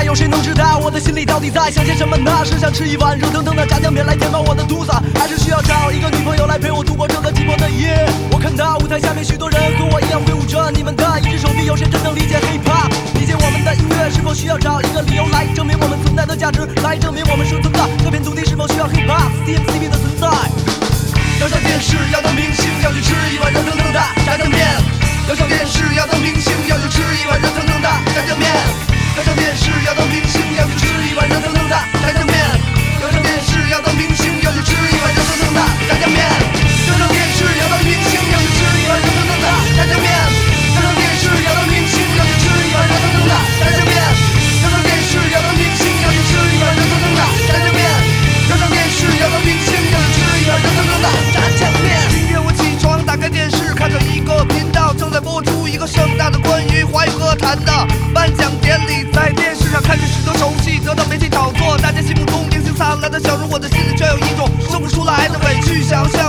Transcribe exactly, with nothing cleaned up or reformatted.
有谁能知道我的心里到底在想些什么呢？是想吃一碗热腾腾的炸酱面来填饱我的肚子，还是需要找一个女朋友来陪我度过这个寂寞的夜？我看到舞台下面许多人和我一样挥舞着你们的一只手臂，有谁真正理解 hiphop？ 理解我们的音乐是否需要找一个理由来证明我们存在的价值，来证明我们生存的这片土地是否需要 hiphop C M C B 的存在？要上电视，要当明星，要去吃一碗热腾腾的炸酱面。要上电视，要当明星，要去吃一碗热腾腾的炸酱面。要上电视，要当明星，要去吃一碗热腾腾的炸酱面。要上电视，要当明星，要去吃一碗热腾腾的炸酱面。要上电视，要当明星，要去吃一碗热腾腾的炸酱面。要上电视，要当明星，要去吃一碗热腾腾的炸酱面。要上电视，要当明星，要去吃一碗热腾腾的炸酱面。要上电视，要当明星，要去吃一碗热腾腾的炸酱面。今天我起床，打开电视，看着一个频道正在播出一个盛大的关于华语歌坛的颁奖典礼。在电视上看着许多熟悉，得到媒体炒作，大家心目中明星灿烂的笑容，我的心里却有一种说不出来的委屈。想象